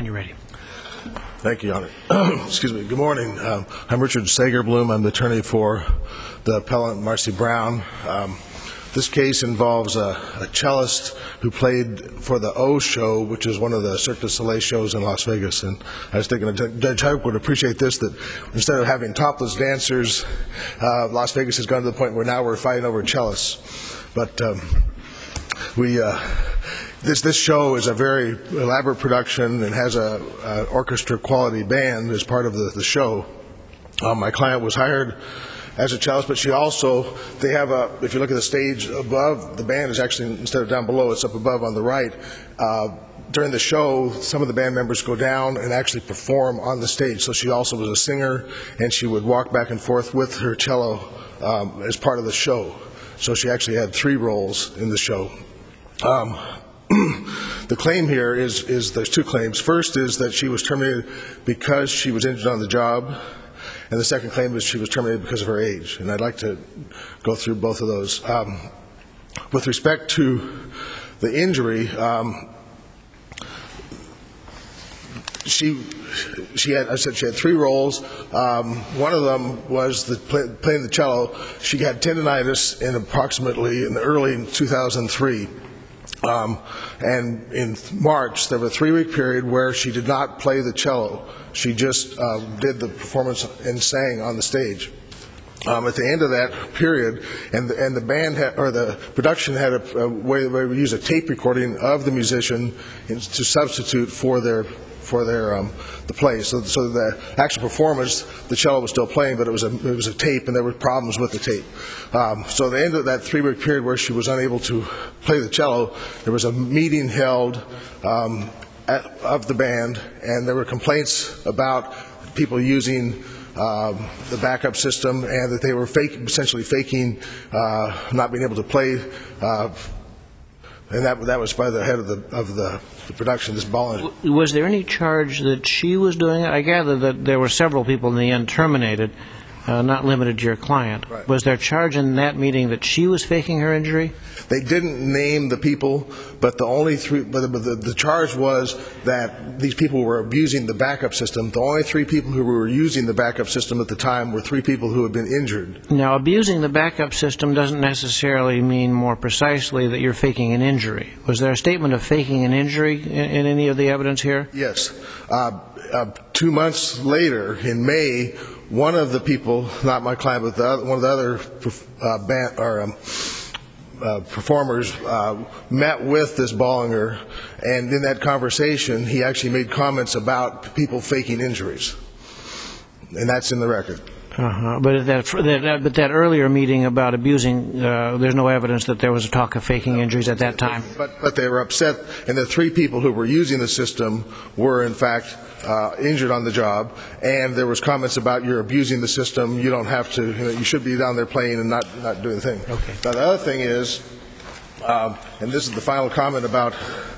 when you're ready. Thank you, Your Honor. Excuse me. Good morning. I'm Richard Sager-Bloom. I'm the attorney for the appellant Marcy Brown. This case involves a cellist who played for the O Show, which is one of the Cirque du Soleil shows in Las Vegas. And I was thinking Judge Hope would appreciate this, that instead of having topless dancers, Las Vegas has gone to the point where now we're fighting over cellists. But This show is a very elaborate production and has an orchestra quality band as part of the show. My client was hired as a cellist, but she also, if you look at the stage above, the band is actually, instead of down below, it's up above on the right. During the show, some of the band members go down and actually perform on the stage. So she also was a singer, and she would walk back and forth with her cello as part of the show. So she actually had 3 roles in the show. The claim here is there's 2 claims. First is that she was terminated because she was injured on the job, and the second claim is she was terminated because of her age. And I'd like to go through both of those. With respect to the injury, she had 3 roles. One of them was playing the cello. She had tendonitis in early 2003. And in March, there was a 3-week period where she did not play the cello. She just did the performance and sang on the stage. At the end of that period, and the band the production had a way they would use a tape recording of the musician to substitute for the play. So the actual performance, the cello was still playing, but it was a tape, and there were problems with the tape. So at the end of that 3-week period where she was unable to play the cello, there was a meeting held of the band, and there were complaints about people using the backup system, and that they were essentially faking not being able to play. And that was by the head of the production, this Bollinger. Was there any charge that she was doing it? I gather that there were several people in the end terminated, not limited to your client. Right. Was there a charge in that meeting that she was faking her injury? They didn't name the people, but the charge was that these people were abusing the backup system. The only 3 people who were using the backup system at the time were 3 people who had been injured. Now, abusing the backup system doesn't necessarily mean more precisely that you're faking an injury. Was there a statement of faking an injury in any of the evidence here? Yes. 2 months later, in May, one of the people, not my client, but one of the other performers met with this Bollinger, and in that conversation, he actually made comments about people faking injuries, and that's in the record. But that earlier meeting about abusing, there's no evidence that there was a talk of faking injuries at that time. But they were upset, and the 3 people who were using the system were, in fact, injured on the job, and there was comments about you're abusing the system, you don't have to, you should be down there playing and not doing the thing. Okay. Now, the other thing is, and this is the final comment about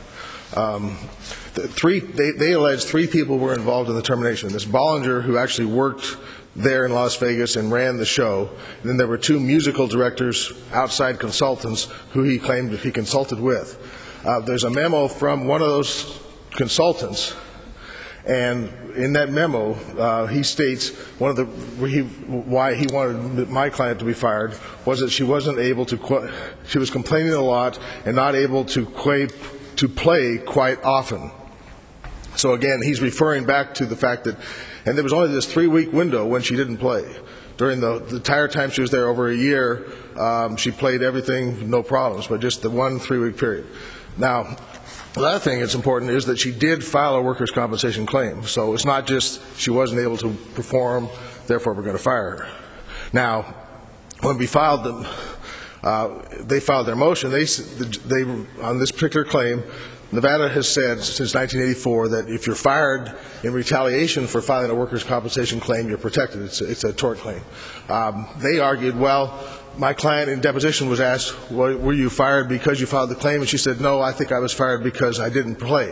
they alleged 3 people were involved in the termination. This Bollinger, who actually worked there in Las Vegas and ran the show, and then there were 2 musical directors, outside consultants, who he claimed that he consulted with. There's a memo from one of those consultants, and in that memo, he states why he wanted my client to be fired was that she wasn't able to. She was complaining a lot and not able to play quite often. So again, he's referring back to the fact that, and there was only this 3-week window when she didn't play. During the entire time she was there, over a year, she played everything, no problems, but just the 1 3-week period. Now, the other thing that's important is that she did file a workers' compensation claim. So it's not just she wasn't able to perform, therefore we're going to fire her. Now, when we filed them, they filed their motion. They on this particular claim, Nevada has said since 1984 that if you're fired in retaliation for filing a workers' compensation claim, you're protected. It's a tort claim. They argued, well, my client in deposition was asked, were you fired because you filed the claim? And she said, no, I think I was fired because I didn't play,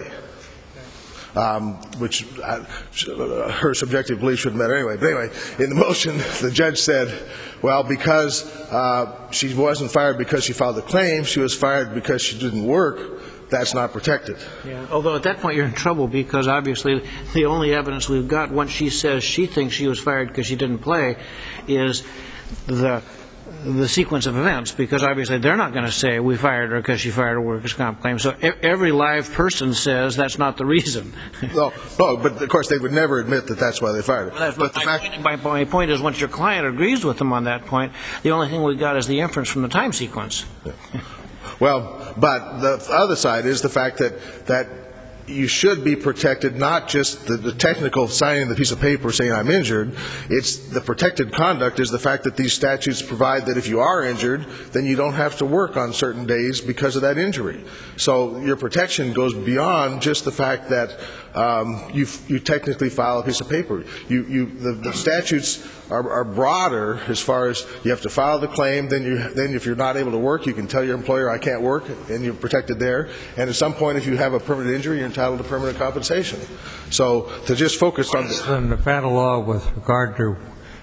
which her subjective belief shouldn't matter anyway. But anyway, in the motion, the judge said, well, because she wasn't fired because she filed the claim, she was fired because she didn't work. that's not protected. Yeah. Although at that point you're in trouble, because obviously the only evidence we've got once she says she thinks she was fired because she didn't play is the sequence of events, because obviously they're not going to say we fired her because she fired a workers' comp claim. So every live person says that's not the reason. No, but of course they would never admit that that's why they fired her. But my point is, once your client agrees with them on that point, the only thing we've got is the inference from the time sequence. Well, but the other side is the fact that you should be protected, not just the technical signing the piece of paper saying I'm injured. It's the protected conduct is the fact that these statutes provide that if you are injured, then you don't have to work on certain days because of that injury. So your protection goes beyond just the fact that you technically file a piece of paper. The statutes are broader as far as you have to file the claim. Then if you're not able to work, you can tell your employer I can't work, and you're protected there. And at some point, if you have a permanent injury, you're entitled to permanent compensation. So to just focus on the Nevada law with regard to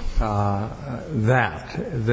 that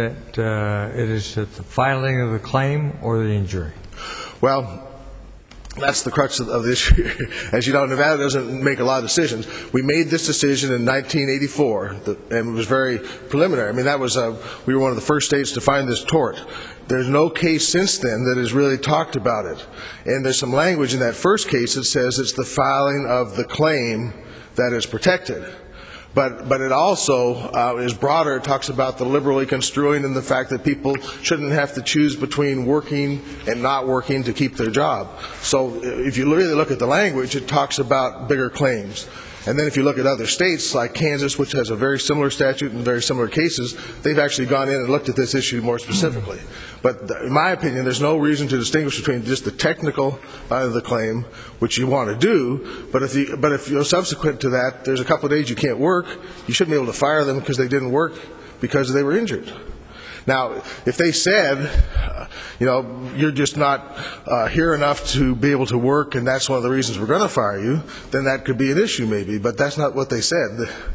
it is at the filing of the claim or the injury. Well, that's the crux of the issue. As you know, Nevada doesn't make a lot of decisions. We made this decision in 1984, and it was very preliminary. I mean, we were one of the first states to find this tort. There's no case since then that has really talked about it. And there's some language in that first case that says it's the filing of the claim that is protected. But it also is broader. It talks about the liberally construing and the fact that people shouldn't have to choose between working and not working to keep their job. So if you really look at the language, it talks about bigger claims. And then if you look at other states like Kansas, which has a very similar statute and very similar cases, they've actually gone in and looked at this issue more specifically. But in my opinion, there's no reason to distinguish between just the technical of the claim, which you want to do, but if you're subsequent to that, there's a couple of days you can't work, you shouldn't be able to fire them because they didn't work because they were injured. Now, if they said, you're just not here enough to be able to work and that's one of the reasons we're going to fire you, then that could be an issue maybe, but that's not what they said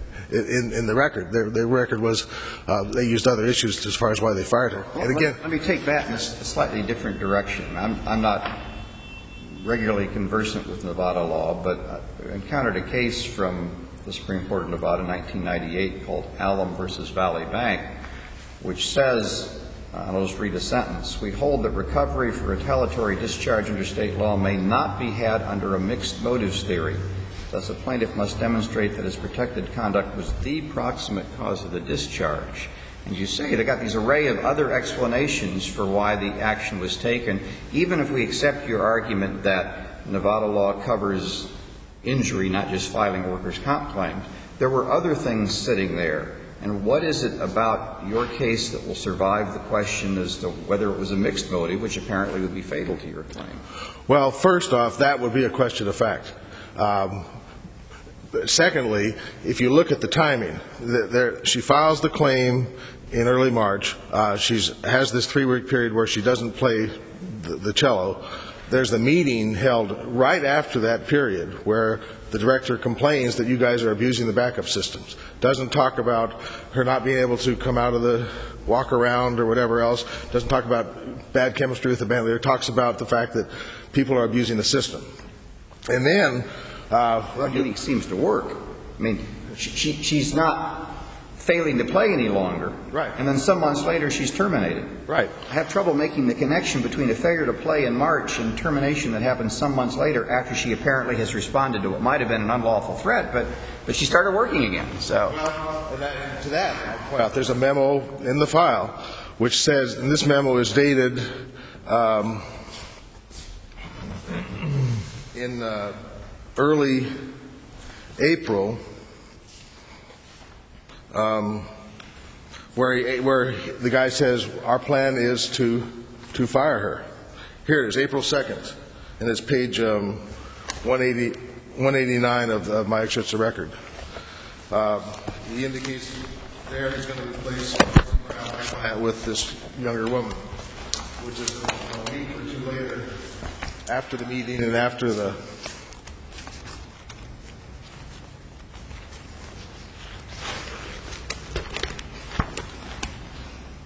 in the record. Their record was they used other issues as far as why they fired her. Well, and again, let me take that in a slightly different direction. I'm not regularly conversant with Nevada law, but I encountered a case from the Supreme Court of Nevada in 1998 called Alum versus Valley Bank, which says, I'll just read a sentence, "We hold that recovery for retaliatory discharge under state law may not be had under a mixed motives theory. Thus, a plaintiff must demonstrate that his protected conduct was the proximate cause of the discharge." And you say they got these array of other explanations for why the action was taken. Even if we accept your argument that Nevada law covers injury, not just filing workers' comp claims, there were other things sitting there. And what is it about your case that will survive the question as to whether it was a mixed motive, which apparently would be fatal to your claim? Well, first off, that would be a question of fact. Secondly, if you look at the timing, she files the claim in early March. She has this 3-week period where she doesn't play the cello. There's a meeting held right after that period where the director complains that you guys are abusing the backup systems. Doesn't talk about her not being able to come out of the walk around or whatever else. Doesn't talk about bad chemistry with the band leader. Talks about the fact that people are abusing the system. And then that meeting seems to work. I mean, she's not failing to play any longer. Right. And then some months later she's terminated. Right. I have trouble making the connection between a failure to play in March and termination that happens some months later after she apparently has responded to what might have been an unlawful threat, but she started working again. So to that, I'll point out there's a memo in the file which says, and this memo is dated in early April, where the guy says our plan is to fire her. Here it is, April 2nd, and it's page 189 of my excerpts of record. He indicates there he's going to replace with this younger woman, which is a week or two later after the meeting and after the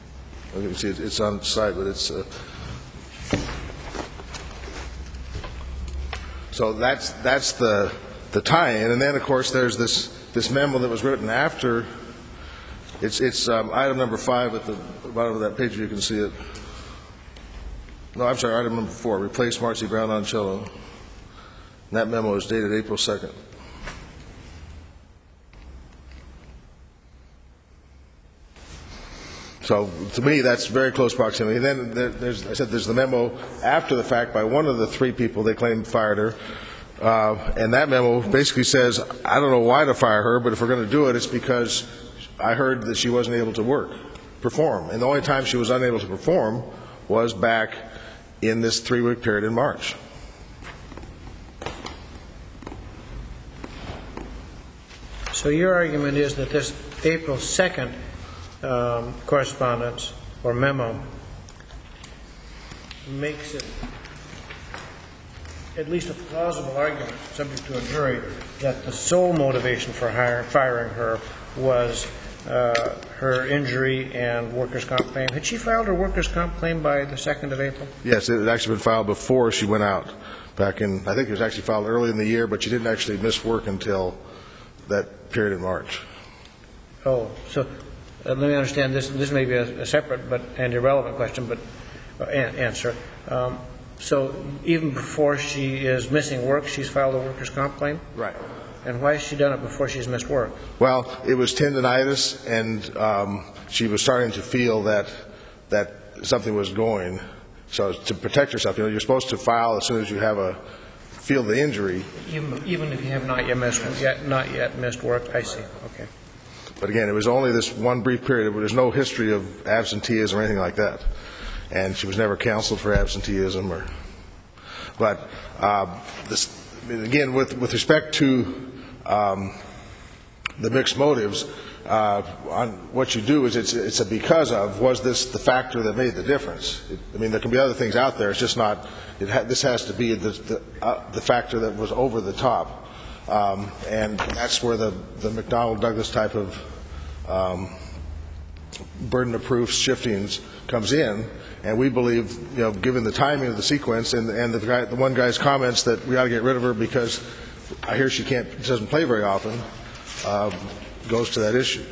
you can see it's on the side, but it's So that's the tie-in. And then, of course, there's this memo that was written after. It's item number 5 at the bottom of that page. You can see it. No, I'm sorry, item number 4, replace Marcy Brown on cello. And that memo is dated April 2nd. So to me, that's very close proximity. And then there's the memo after the fact by one of the 3 people they claim fired her. And that memo basically says, I don't know why to fire her, but if we're going to do it, it's because I heard that she wasn't able to perform. And the only time she was unable to perform was back in this 3-week period in March. So your argument is that this April 2nd correspondence or memo makes it at least a plausible argument, subject to a jury, that the sole motivation for firing her was her injury and workers' comp claim. Had she filed her workers' comp claim by the 2nd of April? Yes, it had actually been filed before she went out. Back in, I think it was actually filed early in the year, but she didn't actually miss work until that period in March. Oh, so let me understand this. This may be a separate and irrelevant question, but answer. So even before she is missing work, she's filed a workers' comp claim? Right. And why has she done it before she's missed work? Well, it was tendinitis, and she was starting to feel that something was going. So to protect herself, you're supposed to file as soon as you feel the injury. Even if you have not yet missed work, I see. Okay. But again, it was only this one brief period. There's no history of absenteeism or anything like that, and she was never counseled for absenteeism. But again, with respect to the mixed motives, on what you do is it's a because of, was this the factor that made the difference? I mean, there can be other things out there. It's just not. This has to be the factor that was over the top, and that's where the McDonnell-Douglas type of burden of proof shiftings comes in. And we believe, given the timing of the sequence and the one guy's comments that we ought to get rid of her because I hear she doesn't play very often, goes to that issue.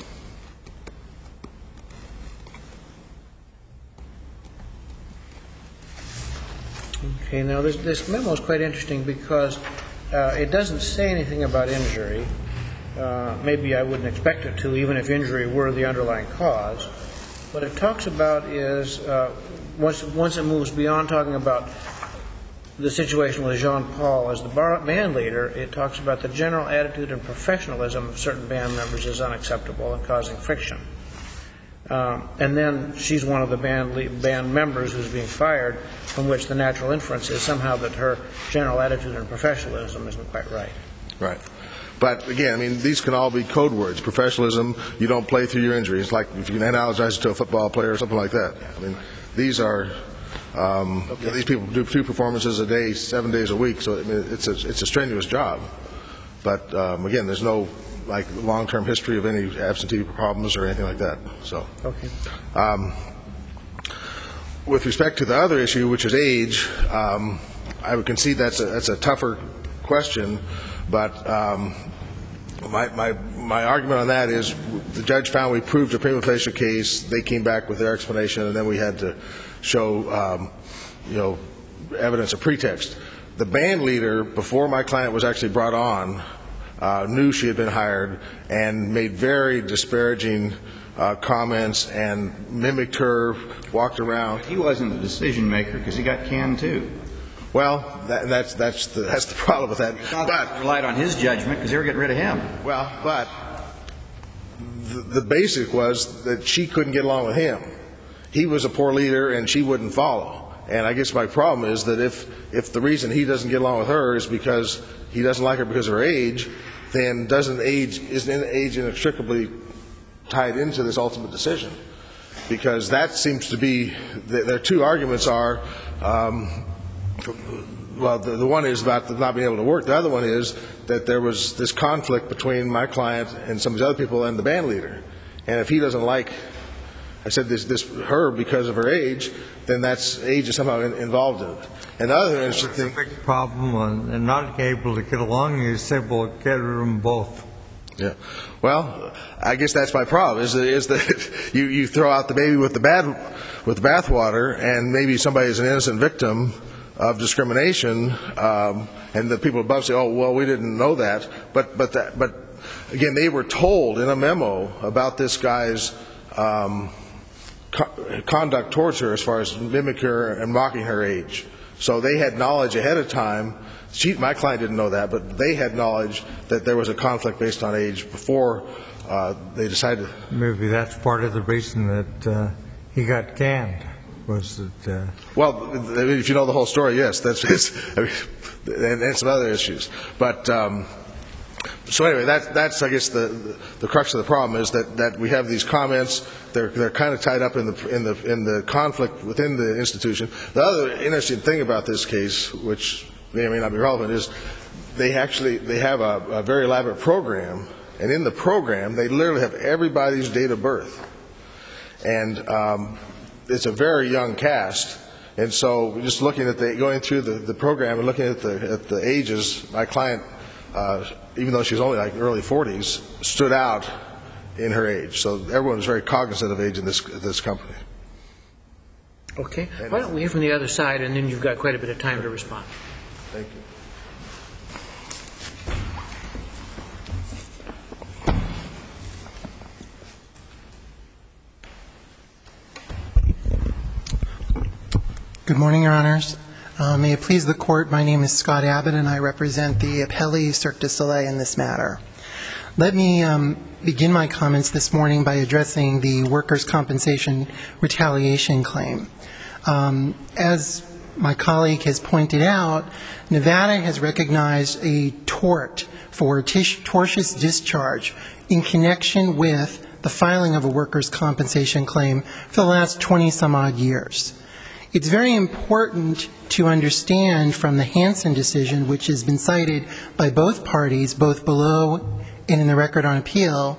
Okay, now this memo is quite interesting because it doesn't say anything about injury. Maybe I wouldn't expect it to, even if injury were the underlying cause. What it talks about is, once it moves beyond talking about the situation with Jean-Paul as the band leader, it talks about the general attitude and professionalism of certain band members is unacceptable and causing friction. And then she's one of the band members who's being fired, from which the natural inference is somehow that her general attitude and professionalism isn't quite right. Right. But again, I mean, these can all be code words. Professionalism, you don't play through your injuries. Like if you can analogize it to a football player or something like that. I mean, these are these people do 2 performances a day, 7 days a week. So I mean, it's a strenuous job. But again, there's no long-term history of any absentee problems or anything like that. So okay. With respect to the other issue, which is age, I would concede that's a tougher question. But my argument on that is the judge found we proved a prima facie case. They came back with their explanation, and then we had to show, evidence of pretext. The band leader, before my client was actually brought on, knew she had been hired and made very disparaging comments and mimicked her, walked around. He wasn't the decision maker because he got canned too. Well, that's the problem with that. But relied on his judgment because they were getting rid of him. Well, but the basic was that she couldn't get along with him. He was a poor leader, and she wouldn't follow. And I guess my problem is that if the reason he doesn't get along with her is because he doesn't like her because of her age, then isn't age inextricably tied into this ultimate decision? Because that seems to be their 2 arguments are. Well, the one is about not being able to work. The other one is that there was this conflict between my client and some of the other people and the band leader. And if he doesn't like I said her because of her age, then that's age is somehow involved in it. And the other interesting thing, It's a big problem, and not able to get along. You said, well, get rid of them both. yeah. Well, I guess that's my problem. Is that you throw out the baby with the bathwater, and maybe somebody is an innocent victim of discrimination, and the people above say, "Oh, well, we didn't know that." But again, they were told in a memo about this guy's conduct towards her, as far as mimicking her and mocking her age. So they had knowledge ahead of time. My client didn't know that, but they had knowledge that there was a conflict based on age before they decided. Maybe that's part of the reason that he got canned, was that... Well, if you know the whole story, yes, that's and some other issues. But so anyway, that's I guess the crux of the problem is that we have these comments. They're kind of tied up in the conflict within the institution. The other interesting thing about this case, which may or may not be relevant, is they have a very elaborate program, and in the program they literally have everybody's date of birth, and it's a very young cast. And so just looking at going through the program and looking at the ages, my client, even though she was only like early 40s, stood out in her age. So everyone was very cognizant of age in this company. Okay. Why don't we hear from the other side, and then you've got quite a bit of time to respond. Thank you. Good morning, Your Honors. May it please the Court, my name is Scott Abbott, and I represent the appellee Cirque du Soleil in this matter. Let me begin my comments this morning by addressing the workers' compensation retaliation claim. As my colleague has pointed out, Nevada has recognized a tort for tortious discharge in connection with the filing of a workers' compensation claim for the last 20-some-odd years. It's very important to understand from the Hansen decision, which has been cited by both parties, both below and in the record on appeal,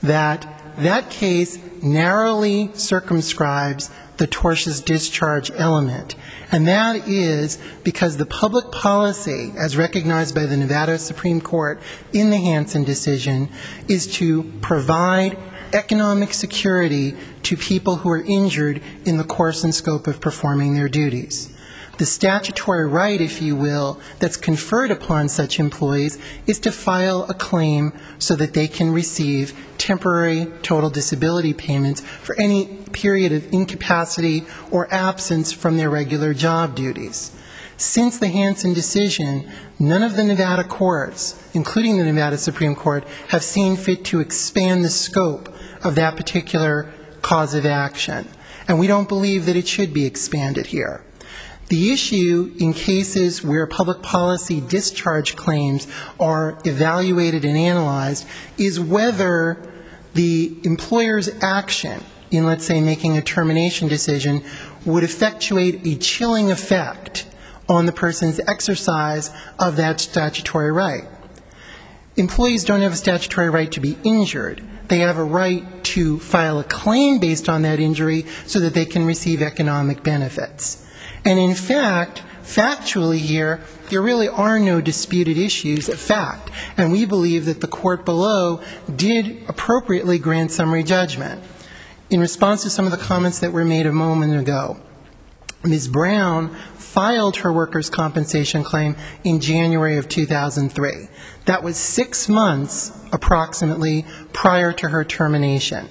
that case narrowly circumscribes the tortious discharge element. And that is because the public policy, as recognized by the Nevada Supreme Court in the Hansen decision, is to provide economic security to people who are injured in the course and scope of performing their duties. The statutory right, if you will, that's conferred upon such employees is to file a claim so that they can receive temporary total disability payments for any period of incapacity or absence from their regular job duties. Since the Hansen decision, none of the Nevada courts, including the Nevada Supreme Court, have seen fit to expand the scope of that particular cause of action. And we don't believe that it should be expanded here. The issue in cases where public policy discharge claims are evaluated and analyzed is whether the employer's action in, let's say, making a termination decision would effectuate a chilling effect on the person's exercise of that statutory right. Employees don't have a statutory right to be injured. They have a right to file a claim based on that injury so that they can receive economic benefits. And in fact, factually here, there really are no disputed issues of fact. And we believe that the court below did appropriately grant summary judgment. In response to some of the comments that were made a moment ago, Ms. Brown filed her workers' compensation claim in January of 2003. That was 6 months, approximately, prior to her termination.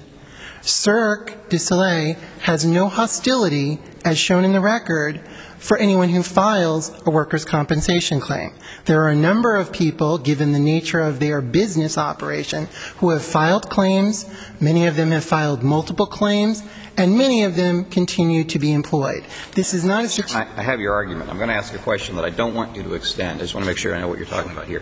Cirque du Soleil has no hostility, as shown in the record, for anyone who files a workers' compensation claim. There are a number of people, given the nature of their business operation, who have filed claims. Many of them have filed multiple claims, and many of them continue to be employed. This is not a... I have your argument. I'm going to ask a question that I don't want you to extend. I just want to make sure I know what you're talking about here.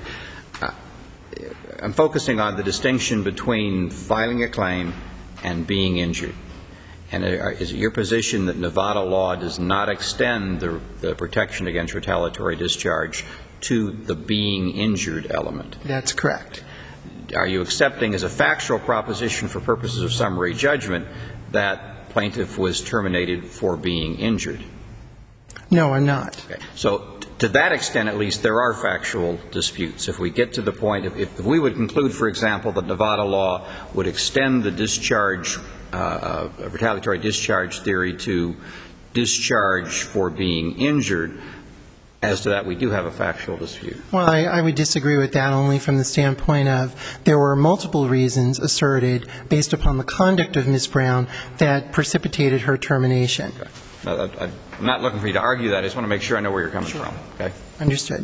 I'm focusing on the distinction between filing a claim and being injured. And is it your position that Nevada law does not extend the protection against retaliatory discharge to the being injured element? That's correct. Are you accepting as a factual proposition for purposes of summary judgment that plaintiff was terminated for being injured. No, I'm not. Okay. So to that extent, at least, there are factual disputes. If we get to the point, if we would conclude, for example, that Nevada law would extend the discharge, retaliatory discharge theory to discharge for being injured, as to that, we do have a factual dispute. Well, I would disagree with that only from the standpoint of there were multiple reasons asserted based upon the conduct of Ms. Brown that precipitated her termination. Okay. Now, I'm not looking for you to argue that. I just want to make sure I know where you're coming from. Okay? Understood.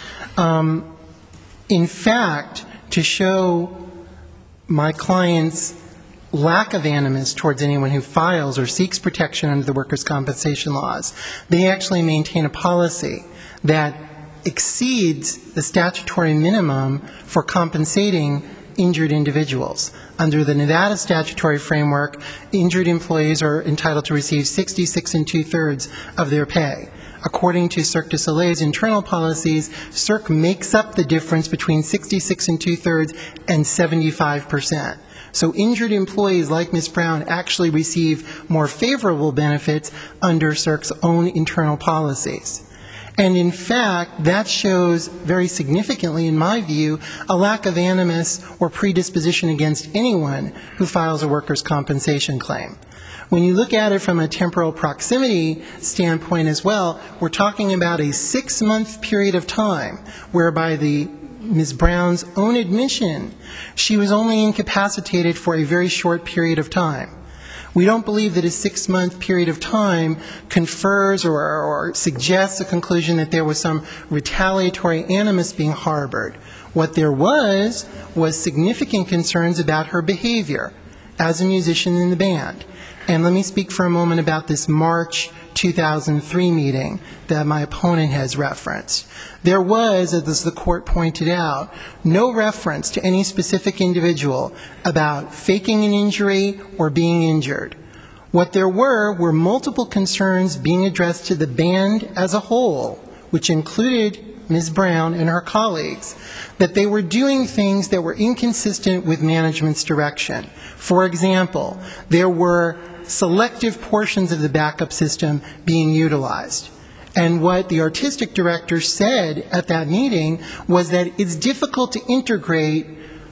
In fact, to show my client's lack of animus towards anyone who files or seeks protection under the workers' compensation laws, they actually maintain a policy that exceeds the statutory minimum for compensating injured individuals. Under the Nevada statutory framework, injured employees are entitled to receive 66 2/3 of their pay. According to Cirque du Soleil's internal policies, Cirque makes up the difference between 66 2/3 and 75%. So injured employees like Ms. Brown actually receive more favorable benefits under Cirque's own internal policies. And in fact, that shows very significantly, in my view, a lack of animus or predisposition against anyone who files a workers' compensation claim. When you look at it from a temporal proximity standpoint as well, we're talking about a 6-month period of time whereby Ms. Brown's own admission, she was only incapacitated for a very short period of time. We don't believe that a 6-month period of time confers or suggests a conclusion that there was some retaliatory animus being harbored. What there was significant concerns about her behavior as a musician in the band. And let me speak for a moment about this March 2003 meeting that my opponent has referenced. There was, as the court pointed out, no reference to any specific individual about faking an injury or being injured. What there were multiple concerns being addressed to the band as a whole, which included Ms. Brown and her colleagues, that they were doing things that were inconsistent with management's direction. For example, there were selective portions of the backup system being utilized. And what the artistic director said at that meeting was that it's difficult to integrate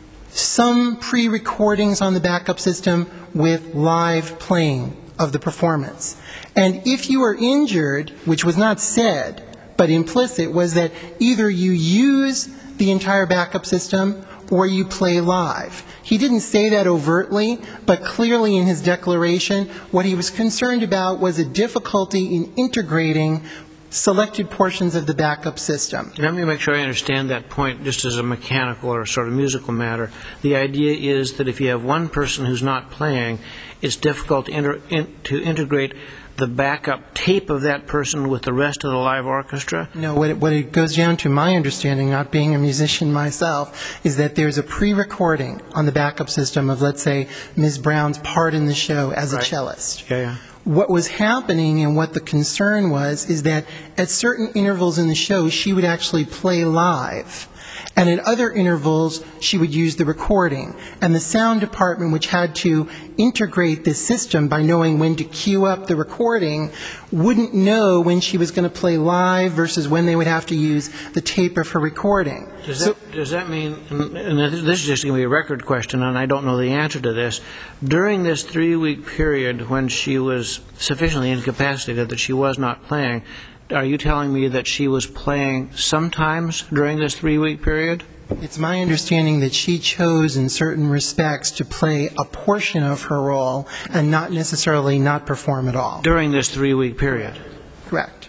some pre-recordings on the backup system with live playing of the performance. And if you were injured, which was not said, but implicit, was that either you use the entire backup system or you play live. He didn't say that overtly, but clearly in his declaration, what he was concerned about was a difficulty in integrating selected portions of the backup system. Let me make sure I understand that point just as a mechanical or sort of musical matter. The idea is that if you have one person who's not playing, it's difficult to integrate the backup tape of that person with the rest of the live orchestra? No, what it goes down to, my understanding, not being a musician myself, is that there's a pre-recording on the backup system of, let's say, Ms. Brown's part in the show as a cellist. Yeah. What was happening and what the concern was is that at certain intervals in the show, she would actually play live. And at other intervals, she would use the recording. And the sound department, which had to integrate this system by knowing when to cue up the recording, wouldn't know when she was going to play live versus when they would have to use the tape of her recording. Does that mean, and this is just going to be a record question, and I don't know the answer to this, during this 3-week period when she was sufficiently incapacitated that she was not playing, are you telling me that she was playing sometimes during this 3-week period? It's my understanding that she chose in certain respects to play a portion of her role and not necessarily not perform at all. During this 3-week period? Correct.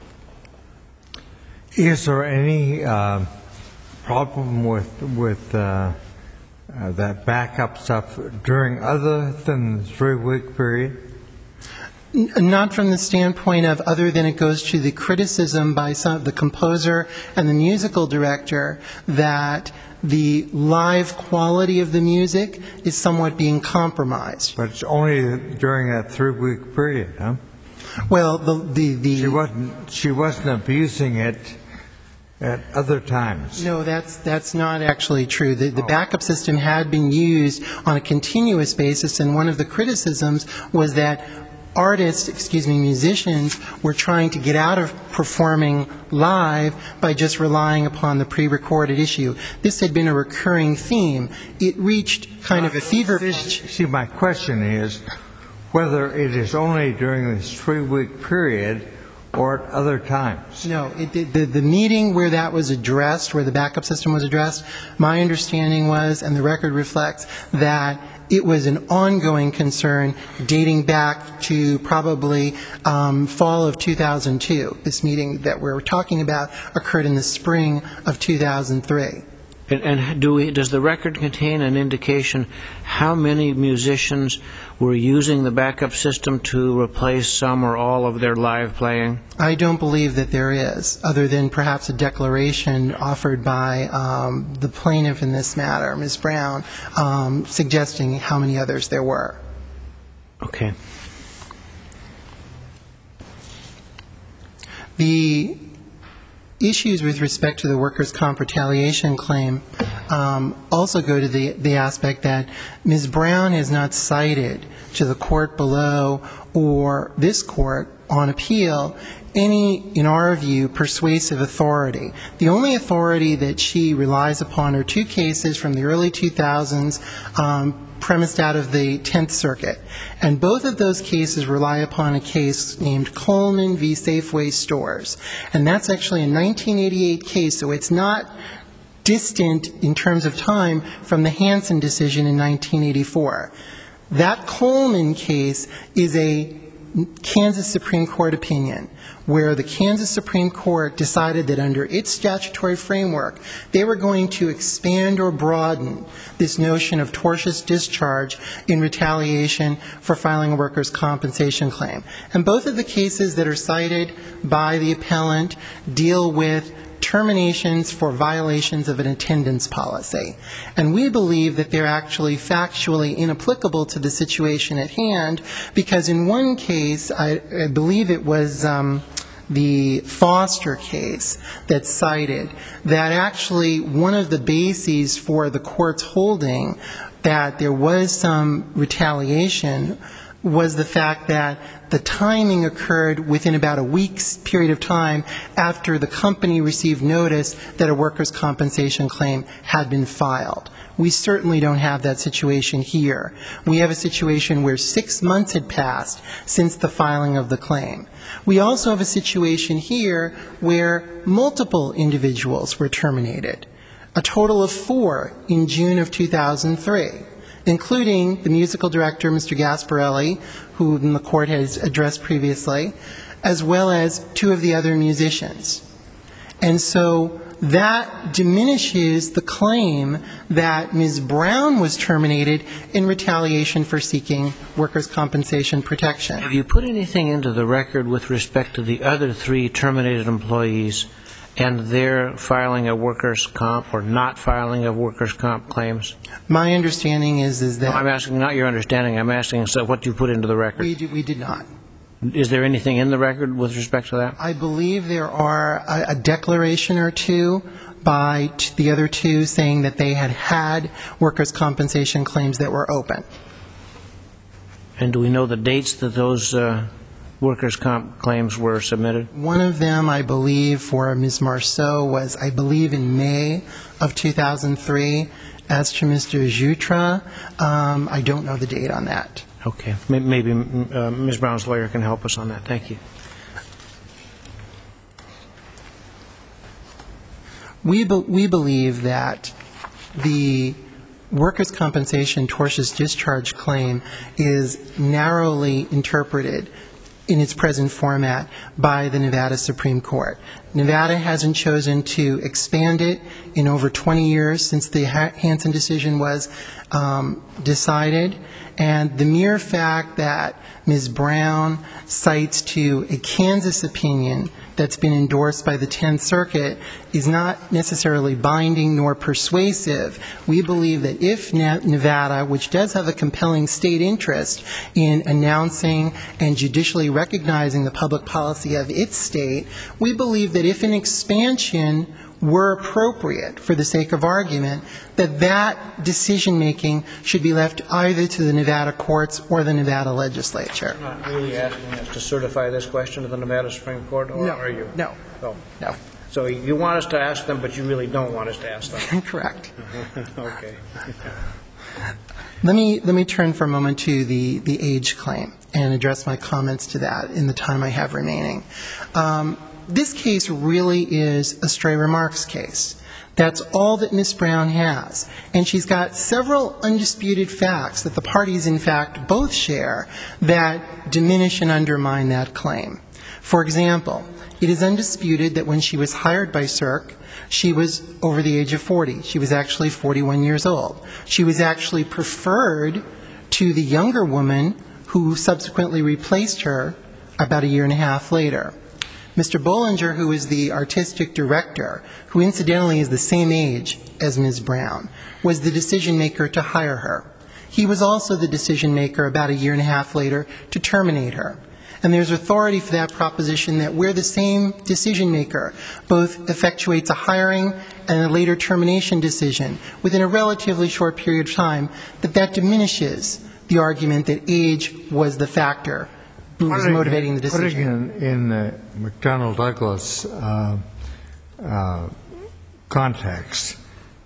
Is there any problem with that backup stuff during other than the 3-week period? Not from the standpoint of other than it goes to the criticism by some of the composer and the musical director that the live quality of the music is somewhat being compromised. But it's only during that 3-week period, huh? Well, She wasn't abusing it at other times? No, that's not actually true. The backup system had been used on a continuous basis, and one of the criticisms was that musicians were trying to get out of performing live by just relying upon the pre-recorded issue. This had been a recurring theme. It reached kind of a fever pitch. See, my question is whether it is only during this 3-week period or at other times. No, the meeting where that was addressed, where the backup system was addressed, my understanding was, and the record reflects, that it was an ongoing concern dating back to probably fall of 2002. This meeting that we're talking about occurred in the spring of 2003. And does the record contain an indication how many musicians were using the backup system to replace some or all of their live playing? I don't believe that there is, other than perhaps a declaration offered by the plaintiff in this matter, Ms. Brown, suggesting how many others there were. Okay. The issues with respect to the workers' comp retaliation claim also go to the aspect that Ms. Brown has not cited to the court below or this court on appeal any, in our view, persuasive authority. The only authority that she relies upon are 2 cases from the early 2000s premised out of the 10th Circuit. And both of those cases rely upon a case named Coleman v. Safeway Stores. And that's actually a 1988 case, so it's not distant in terms of time from the Hansen decision in 1984. That Coleman case is a Kansas Supreme Court opinion where the Kansas Supreme Court decided that under its statutory framework, they were going to expand or broaden this notion of tortious discharge in retaliation for filing a workers' compensation claim. And both of the cases that are cited by the appellant deal with terminations for violations of an attendance policy. And we believe that they're actually factually inapplicable to the situation at hand, because in one case, I believe it was the Foster case that's cited, that actually one of the bases for the court's holding that there was some retaliation was the fact that the timing occurred within about a week's period of time after the company received notice that a workers' compensation claim had been filed. We certainly don't have that situation here. We have a situation where 6 months had passed since the filing of the claim. We also have a situation here where multiple individuals were terminated, a total of 4 in June of 2003. Including the musical director, Mr. Gasparelli, who the court has addressed previously, as well as 2 of the other musicians. And so that diminishes the claim that Ms. Brown was terminated in retaliation for seeking workers' compensation protection. Have you put anything into the record with respect to the other 3 terminated employees and their filing of workers' comp or not filing of workers' comp claims? My understanding is that... I'm asking not your understanding, I'm asking what you put into the record. We did not. Is there anything in the record with respect to that? I believe there are a declaration or 2 by the other 2 saying that they had workers' compensation claims that were open. And do we know the dates that those workers' comp claims were submitted? One of them, I believe, for Ms. Marceau was, I believe, in May of 2003. As to Mr. Jutra, I don't know the date on that. Okay. Maybe Ms. Brown's lawyer can help us on that. Thank you. We believe that the workers' compensation tortious discharge claim is narrowly interpreted in its present format by the Nevada Supreme Court. Nevada hasn't chosen to expand it in over 20 years since the Hansen decision was decided, and the mere fact that Ms. Brown cites to a Kansas opinion that's been endorsed by the 10th Circuit is not necessarily binding nor persuasive. We believe that if Nevada, which does have a compelling state interest in announcing and judicially recognizing the public policy of its state, we believe that if an expansion were appropriate for the sake of argument, that decision-making should be left either to the Nevada courts or the Nevada legislature. You're not really asking us to certify this question to the Nevada Supreme Court, or are you? No. Oh. No. So you want us to ask them, but you really don't want us to ask them. Correct. Okay. Let me turn for a moment to the age claim and address my comments to that in the time I have remaining. This case really is a stray remarks case. That's all that Ms. Brown has. And she's got several undisputed facts that the parties, in fact, both share that diminish and undermine that claim. For example, it is undisputed that when she was hired by Cirque, she was over the age of 40. She was actually 41 years old. She was actually preferred to the younger woman who subsequently replaced her about a year and a half later. Mr. Bollinger, who is the artistic director, who incidentally is the same age as Ms. Brown, was the decision maker to hire her. He was also the decision maker about a year and a half later to terminate her. And there's authority for that proposition that where the same decision maker both effectuates a hiring and a later termination decision within a relatively short period of time, that diminishes the argument that age was the factor who was motivating the decision. Putting in the McDonnell-Douglas context,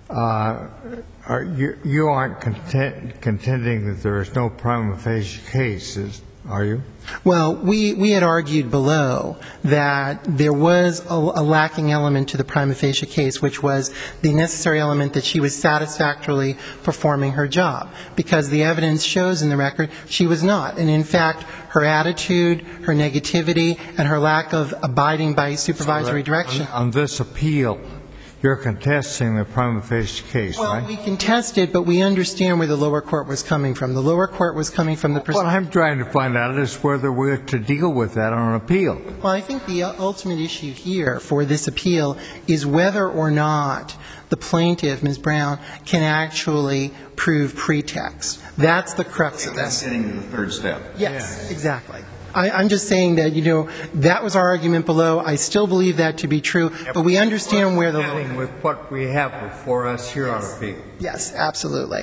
you aren't contending that there is no prima facie case, are you? Well, we had argued below that there was a lacking element to the prima facie case, which was the necessary element that she was satisfactorily performing her job, because the evidence shows in the record she was not. And in fact, her attitude, her negativity, and her lack of abiding by supervisory direction. On this appeal, you're contesting the prima facie case, right? Well, we contest it, but we understand where the lower court was coming from. The lower court was coming from the What I'm trying to find out is whether we're to deal with that on an appeal. Well, I think the ultimate issue here for this appeal is whether or not the plaintiff, Ms. Brown, can actually prove pretext. That's the crux of this. That's getting to the third step. Yes, exactly. I'm just saying that, that was our argument below. I still believe that to be true, but we understand where the lower court. With what we have before us here on appeal. Yes, absolutely.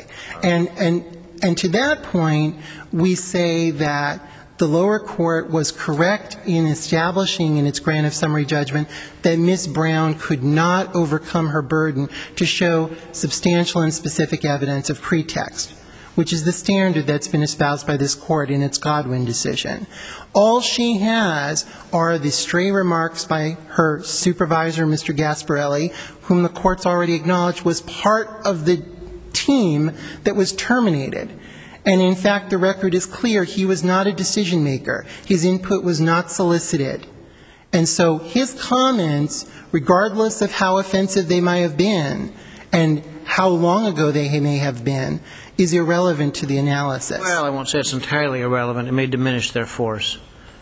And to that point, we say that the lower court was correct in establishing in its grant of summary judgment that Ms. Brown could not overcome her burden to show substantial and specific evidence of pretext, which is the standard that's been espoused by this court in its Godwin decision. All she has are the stray remarks by her supervisor, Mr. Gasparelli, whom the court's already acknowledged was part of the team that was terminated. And in fact, the record is clear. He was not a decision maker. His input was not solicited. And so his comments, regardless of how offensive they might have been and how long ago they may have been, is irrelevant to the analysis. Well, I won't say it's entirely irrelevant. It may diminish their force.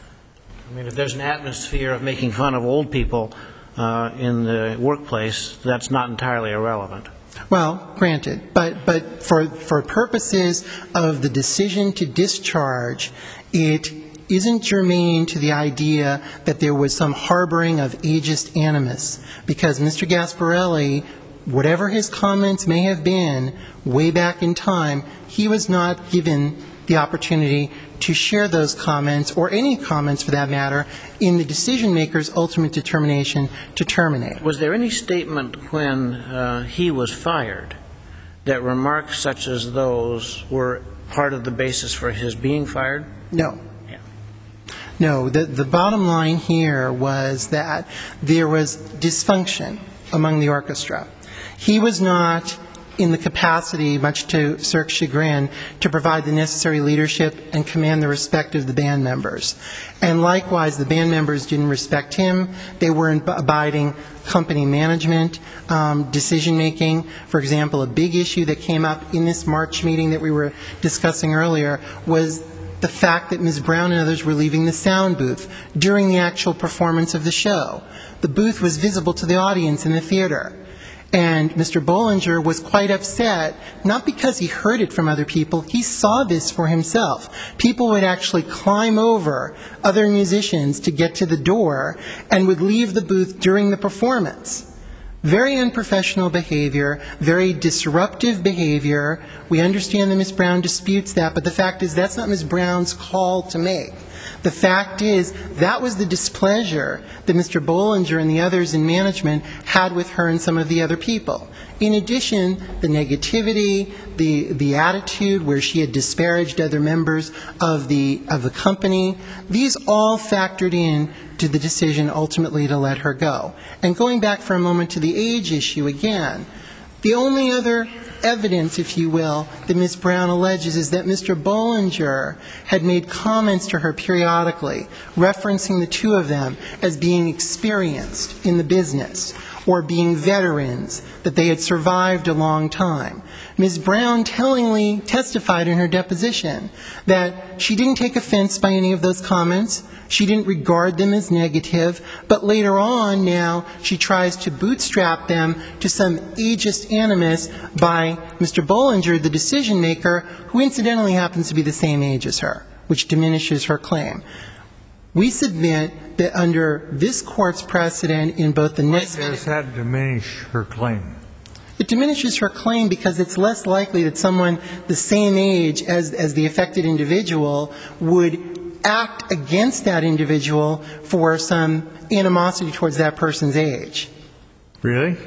I mean, if there's an atmosphere of making fun of old people in the workplace, that's not entirely irrelevant. Well, granted. But for purposes of the decision to discharge, it isn't germane to the idea that there was some harboring of ageist animus, because Mr. Gasparelli, whatever his comments may have been way back in time, he was not given the opportunity to share those comments, or any comments for that matter, in the decision maker's ultimate determination to terminate. Was there any statement when he was fired that remarks such as those were part of the basis for his being fired? No. Yeah. No. The bottom line here was that there was dysfunction among the orchestra. He was not in the capacity, much to Cirque's chagrin, to provide the necessary leadership and command the respect of the band members. And likewise, the band members didn't respect him. They weren't abiding company management, decision-making. For example, a big issue that came up in this March meeting that we were discussing earlier was the fact that Ms. Brown and others were leaving the sound booth during the actual performance of the show. The booth was visible to the audience in the theater. And Mr. Bollinger was quite upset, not because he heard it from other people. He saw this for himself. People would actually climb over other musicians to get to the door and would leave the booth during the performance. Very unprofessional behavior, very disruptive behavior. We understand that Ms. Brown disputes that, but the fact is that's not Ms. Brown's call to make. The fact is that was the displeasure that Mr. Bollinger and the others in management had with her and some of the other people. In addition, the negativity, the attitude where she had disparaged other members of the company, these all factored in to the decision ultimately to let her go. And going back for a moment to the age issue again, the only other evidence, if you will, that Ms. Brown alleges is that Mr. Bollinger had made comments to her periodically, referencing the two of them as being experienced in the business or being veterans, that they had survived a long time. Ms. Brown tellingly testified in her deposition that she didn't take offense by any of those comments. She didn't regard them as negative, but later on now she tries to bootstrap them to some ageist animus by Mr. Bollinger, the decision maker, who incidentally happens to be the same age as her, which diminishes her claim. We submit that under this Court's precedent in both the next... Why does that diminish her claim? It diminishes her claim because it's less likely that someone the same age as the affected individual would act against that individual for some animosity towards that person's age. Really?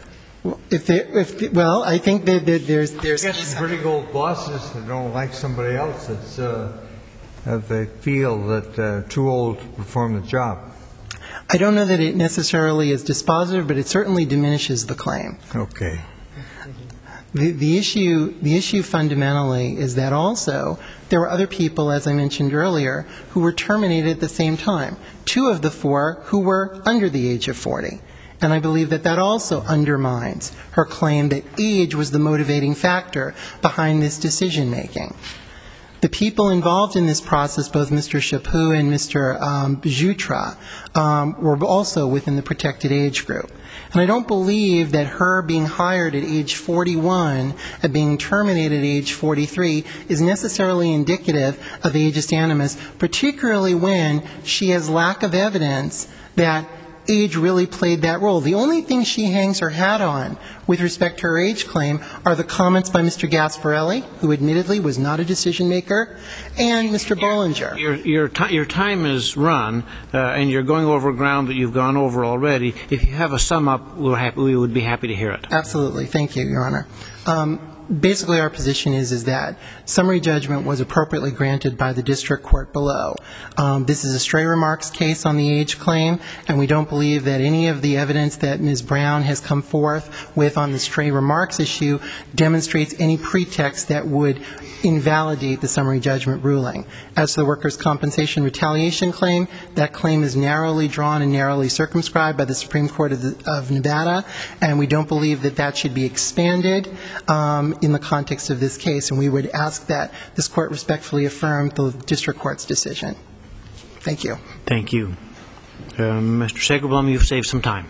Well, I think that there's... I guess some pretty old bosses that don't like somebody else that they feel that too old to perform the job. I don't know that it necessarily is dispositive, but it certainly diminishes the claim. Okay. The issue fundamentally is that also there were other people, as I mentioned earlier, who were terminated at the same time. 2 of the 4 who were under the age of 40. And I believe that that also undermines her claim that age was the motivating factor behind this decision making. The people involved in this process, both Mr. Chaput and Mr. Jutra, were also within the protected age group. And I don't believe that her being hired at age 41 and being terminated at age 43 is necessarily indicative of ageist animus, particularly when she has lack of evidence that age really played that role. The only thing she hangs her hat on with respect to her age claim are the comments by Mr. Gasparelli, who admittedly was not a decision maker, and Mr. Bollinger. Your time is run, and you're going over ground that you've gone over already. If you have a sum up, we would be happy to hear it. Absolutely. Thank you, Your Honor. Basically, our position is that summary judgment was appropriately granted by the district court below. This is a stray remarks case on the age claim, and we don't believe that any of the evidence that Ms. Brown has come forth with on the stray remarks issue demonstrates any pretext that would invalidate the summary judgment ruling. As to the workers' compensation retaliation claim, that claim is narrowly drawn and narrowly circumscribed by the Supreme Court of Nevada, and we don't believe that that should be expanded in the context of this case, and we would ask that this Court respectfully affirm the district court's decision. Thank you. Thank you. Mr. Sagerblum, you've saved some time.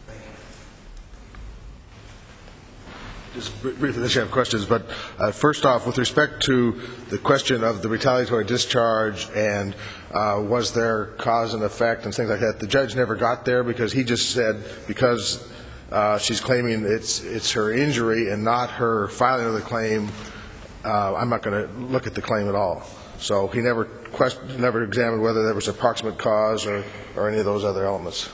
Just briefly, unless you have questions, but first off, with respect to the question of the retaliatory discharge and was there cause and effect and things like that, the judge never got there because he just said because she's claiming it's her injury and not her filing of the claim, I'm not going to look at the claim at all. So he never examined whether there was approximate cause or any of those other elements.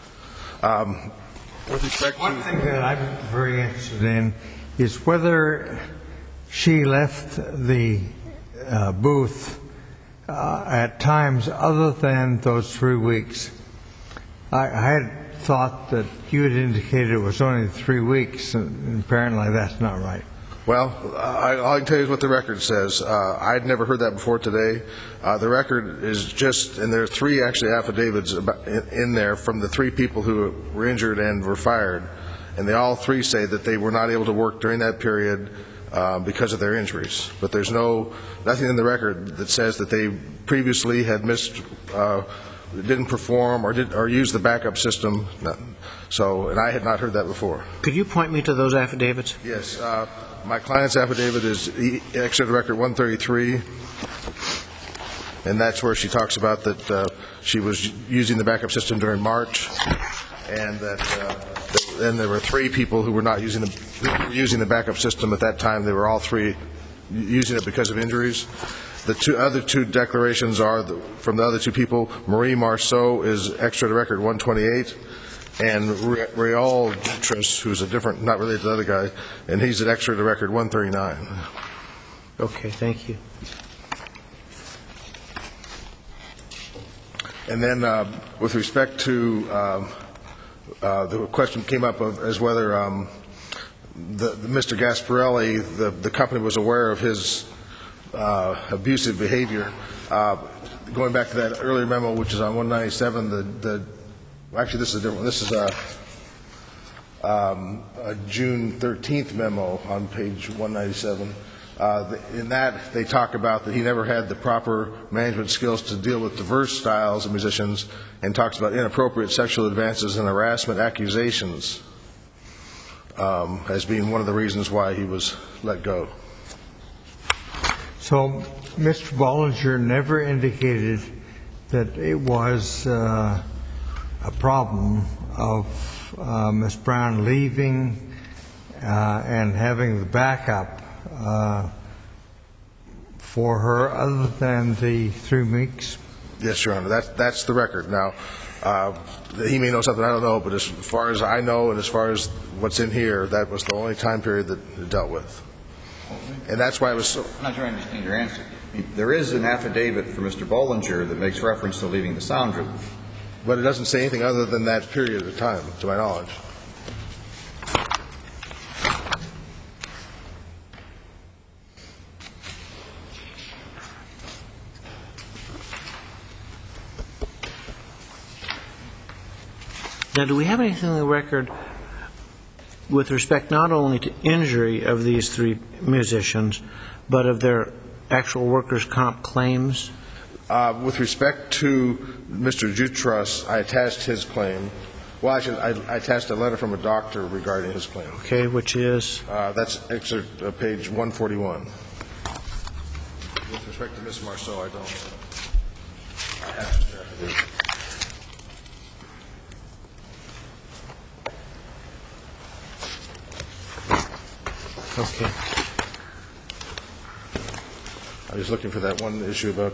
With respect to one thing that I'm very interested in is whether she left the booth at times other than those 3 weeks. I had thought that you had indicated it was only 3 weeks, and apparently that's not right. Well, all I can tell you is what the record says. I'd never heard that before today. The record is just, and there are 3 actually affidavits in there from the 3 people who were injured and were fired, and they all 3 say that they were not able to work during that period because of their injuries. But there's nothing in the record that says that they previously had missed, didn't perform or use the backup system. So, and I had not heard that before. Could you point me to those affidavits? Yes. My client's affidavit is Excerpt Record 133, and that's where she talks about that she was using the backup system during March. and that then there were 3 people who were not using the backup system at that time. They were all 3 using it because of injuries. The other two declarations are from the other 2 people. Marie Marceau is extra to record 128, and Raul Jutras, who's a different, not related to the other guy, and he's at extra to record 139. Okay, thank you. And then with respect to the question came up as whether Mr. Gasparelli, the company was aware of his abusive behavior. Going back to that earlier memo, which is on 197, actually this is a different one. This is a June 13th memo on page 197. In that, they talk about that he never had the proper management skills to deal with diverse styles of musicians, and talks about inappropriate sexual advances and harassment accusations as being one of the reasons why he was let go. So Mr. Bollinger never indicated that it was a problem of Ms. Brown leaving and having the backup for her other than the 3 weeks? Yes, Your Honor, that's the record. Now, he may know something I don't know, but as far as I know and as far as what's in here, that was the only time period that it dealt with. And that's why it was so... I'm not sure I understand your answer. There is an affidavit for Mr. Bollinger that makes reference to leaving the sound group. But it doesn't say anything other than that period of time, to my knowledge. Now, do we have anything in the record with respect not only to injury of these 3 musicians, but of their actual workers' comp claims? With respect to Mr. Jutras, I attached his claim. Well, actually, I attached a letter from a doctor regarding his claim. Okay, which is? That's excerpt page 141. With respect to Ms. Marceau, I don't. I have to check it. Okay. I was looking for that one issue about...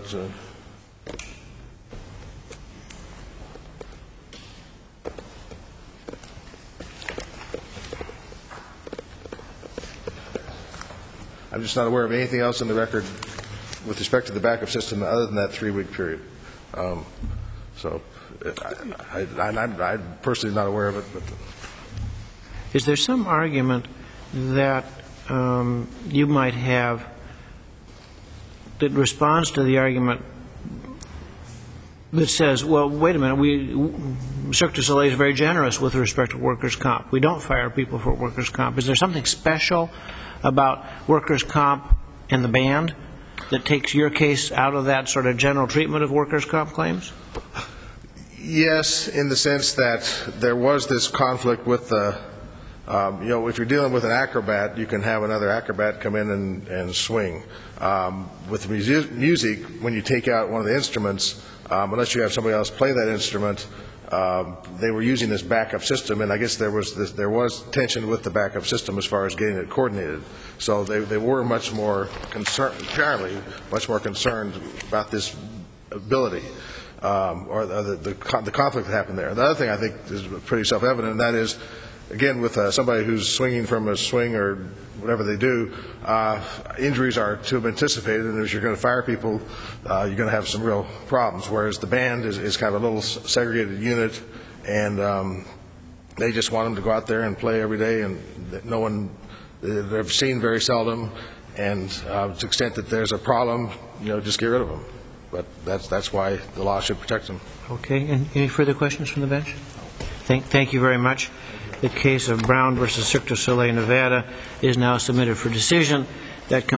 I'm just not aware of anything else in the record with respect to the backup system other than that 3-week period. So I'm personally not aware of it. But Is there some argument that you might have that responds to the argument that says, well, wait a minute, Cirque du Soleil is very generous with respect to workers' comp. We don't fire people for workers' comp. Is there something special about workers' comp and the band that takes your case out of that sort of general treatment of workers' comp claims? yes, in the sense that there was this conflict with the, if you're dealing with an acrobat, you can have another acrobat come in and swing. With music, when you take out one of the instruments, unless you have somebody else play that instrument, they were using this backup system, and I guess there was tension with the backup system as far as getting it coordinated. So they were much more concerned, apparently, much more concerned about this ability, or the conflict that happened there. The other thing I think is pretty self-evident, and that is, again, with somebody who's swinging from a swing or whatever they do, injuries are to be anticipated, and if you're going to fire people, you're going to have some real problems, whereas the band is kind of a little segregated unit, and they just want them to go out there and play every day, and no one, they're seen very seldom, and to the extent that there's a problem, just get rid of them. But that's why the law should protect them. Okay. And any further questions from the bench? Thank you very much. The case of Brown versus Cirque du Soleil, Nevada, is now submitted for decision. That